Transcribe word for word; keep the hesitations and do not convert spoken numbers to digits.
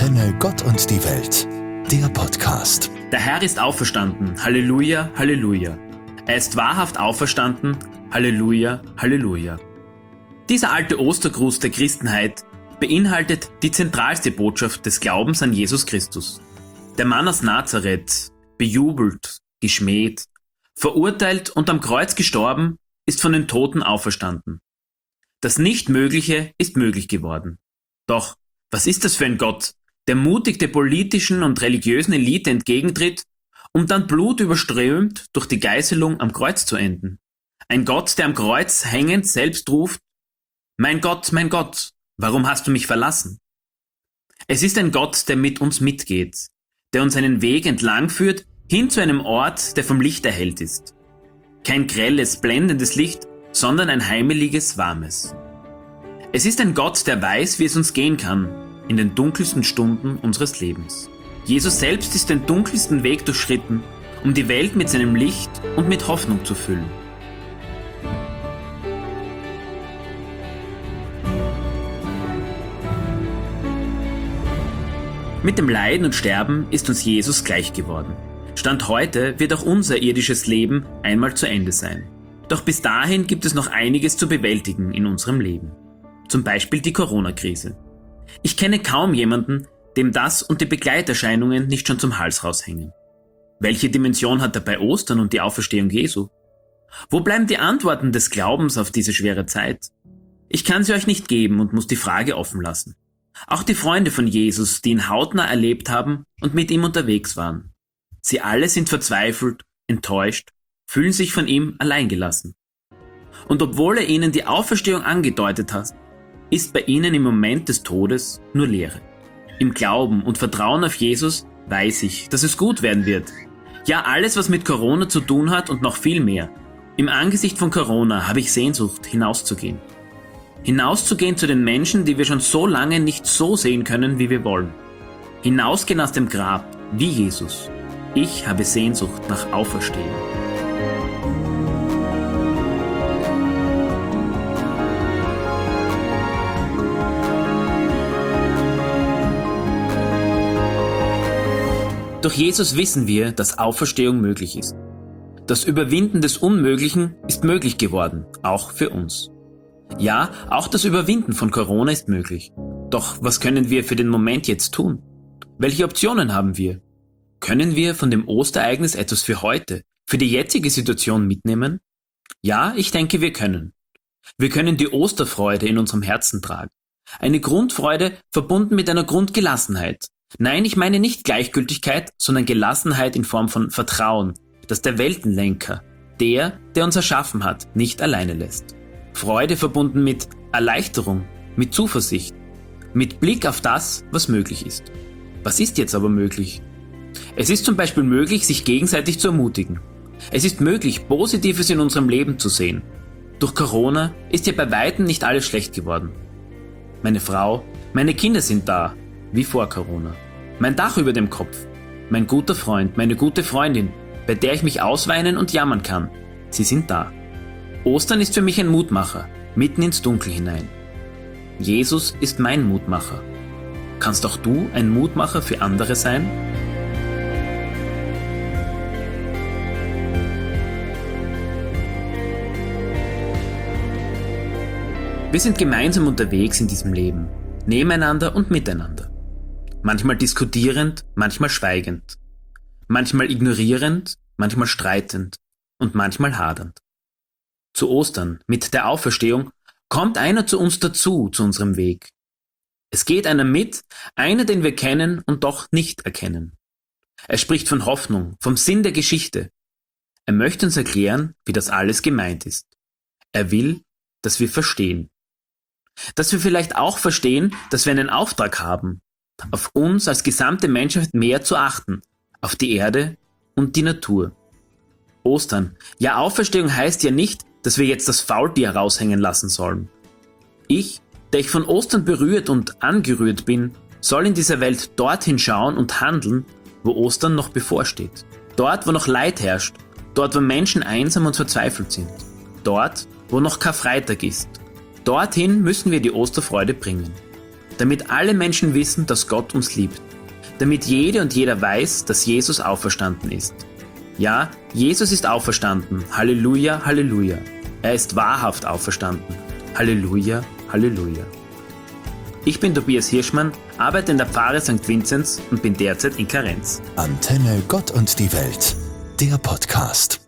Antenne Gott und die Welt, der Podcast. Der Herr ist auferstanden, Halleluja, Halleluja. Er ist wahrhaft auferstanden, Halleluja, Halleluja. Dieser alte Ostergruß der Christenheit beinhaltet die zentralste Botschaft des Glaubens an Jesus Christus. Der Mann aus Nazareth, bejubelt, geschmäht, verurteilt und am Kreuz gestorben, ist von den Toten auferstanden. Das Nichtmögliche ist möglich geworden. Doch, was ist das für ein Gott, der mutig der politischen und religiösen Elite entgegentritt, um dann blutüberströmt durch die Geißelung am Kreuz zu enden? Ein Gott, der am Kreuz hängend selbst ruft: Mein Gott, mein Gott, warum hast du mich verlassen? Es ist ein Gott, der mit uns mitgeht, der uns einen Weg entlang führt, hin zu einem Ort, der vom Licht erhellt ist. Kein grelles, blendendes Licht, sondern ein heimeliges, warmes. Es ist ein Gott, der weiß, wie es uns gehen kann, in den dunkelsten Stunden unseres Lebens. Jesus selbst ist den dunkelsten Weg durchschritten, um die Welt mit seinem Licht und mit Hoffnung zu füllen. Mit dem Leiden und Sterben ist uns Jesus gleich geworden. Stand heute wird auch unser irdisches Leben einmal zu Ende sein. Doch bis dahin gibt es noch einiges zu bewältigen in unserem Leben. Zum Beispiel die Corona-Krise. Ich kenne kaum jemanden, dem das und die Begleiterscheinungen nicht schon zum Hals raushängen. Welche Dimension hat dabei Ostern und die Auferstehung Jesu? Wo bleiben die Antworten des Glaubens auf diese schwere Zeit? Ich kann sie euch nicht geben und muss die Frage offen lassen. Auch die Freunde von Jesus, die ihn hautnah erlebt haben und mit ihm unterwegs waren. Sie alle sind verzweifelt, enttäuscht, fühlen sich von ihm alleingelassen. Und obwohl er ihnen die Auferstehung angedeutet hat, ist bei ihnen im Moment des Todes nur Leere. Im Glauben und Vertrauen auf Jesus weiß ich, dass es gut werden wird. Ja, alles, was mit Corona zu tun hat und noch viel mehr. Im Angesicht von Corona habe ich Sehnsucht, hinauszugehen. Hinauszugehen zu den Menschen, die wir schon so lange nicht so sehen können, wie wir wollen. Hinausgehen aus dem Grab, wie Jesus. Ich habe Sehnsucht nach Auferstehen. Durch Jesus wissen wir, dass Auferstehung möglich ist. Das Überwinden des Unmöglichen ist möglich geworden, auch für uns. Ja, auch das Überwinden von Corona ist möglich. Doch was können wir für den Moment jetzt tun? Welche Optionen haben wir? Können wir von dem Osterereignis etwas für heute, für die jetzige Situation mitnehmen? Ja, ich denke, wir können. Wir können die Osterfreude in unserem Herzen tragen. Eine Grundfreude verbunden mit einer Grundgelassenheit. Nein, ich meine nicht Gleichgültigkeit, sondern Gelassenheit in Form von Vertrauen, dass der Weltenlenker, der, der uns erschaffen hat, nicht alleine lässt. Freude verbunden mit Erleichterung, mit Zuversicht, mit Blick auf das, was möglich ist. Was ist jetzt aber möglich? Es ist zum Beispiel möglich, sich gegenseitig zu ermutigen. Es ist möglich, Positives in unserem Leben zu sehen. Durch Corona ist ja bei Weitem nicht alles schlecht geworden. Meine Frau, meine Kinder sind da, wie vor Corona. Mein Dach über dem Kopf, mein guter Freund, meine gute Freundin, bei der ich mich ausweinen und jammern kann. Sie sind da. Ostern ist für mich ein Mutmacher, mitten ins Dunkel hinein. Jesus ist mein Mutmacher. Kannst auch du ein Mutmacher für andere sein? Wir sind gemeinsam unterwegs in diesem Leben, nebeneinander und miteinander. Manchmal diskutierend, manchmal schweigend. Manchmal ignorierend, manchmal streitend und manchmal hadernd. Zu Ostern, mit der Auferstehung, kommt einer zu uns dazu, zu unserem Weg. Es geht einer mit, einer, den wir kennen und doch nicht erkennen. Er spricht von Hoffnung, vom Sinn der Geschichte. Er möchte uns erklären, wie das alles gemeint ist. Er will, dass wir verstehen. Dass wir vielleicht auch verstehen, dass wir einen Auftrag haben, auf uns als gesamte Menschheit mehr zu achten, auf die Erde und die Natur. Ostern, ja, Auferstehung heißt ja nicht, dass wir jetzt das Faultier raushängen lassen sollen. Ich, der ich von Ostern berührt und angerührt bin, soll in dieser Welt dorthin schauen und handeln, wo Ostern noch bevorsteht. Dort, wo noch Leid herrscht, dort, wo Menschen einsam und verzweifelt sind. Dort, wo noch Karfreitag ist. Dorthin müssen wir die Osterfreude bringen. damit alle Menschen wissen, dass Gott uns liebt, damit jede und jeder weiß, dass Jesus auferstanden ist. Ja, Jesus ist auferstanden. Halleluja, Halleluja. Er ist wahrhaft auferstanden. Halleluja, Halleluja. Ich bin Tobias Hirschmann, arbeite in der Pfarre Sankt Vinzenz und bin derzeit in Karenz. Antenne Gott und die Welt, der Podcast.